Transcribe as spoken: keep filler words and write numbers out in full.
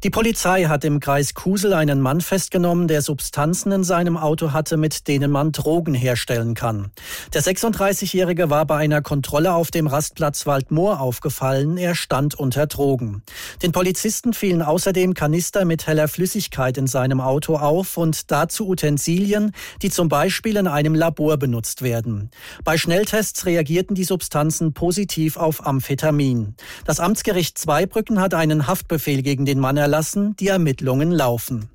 Die Polizei hat im Kreis Kusel einen Mann festgenommen, der Substanzen in seinem Auto hatte, mit denen man Drogen herstellen kann. Der sechsunddreißigjährige war bei einer Kontrolle auf dem Rastplatz Waldmoor aufgefallen. Er stand unter Drogen. Den Polizisten fielen außerdem Kanister mit heller Flüssigkeit in seinem Auto auf und dazu Utensilien, die zum Beispiel in einem Labor benutzt werden. Bei Schnelltests reagierten die Substanzen positiv auf Amphetamin. Das Amtsgericht Zweibrücken hat einen Haftbefehl gegen den Mann erlassen. Die Ermittlungen laufen.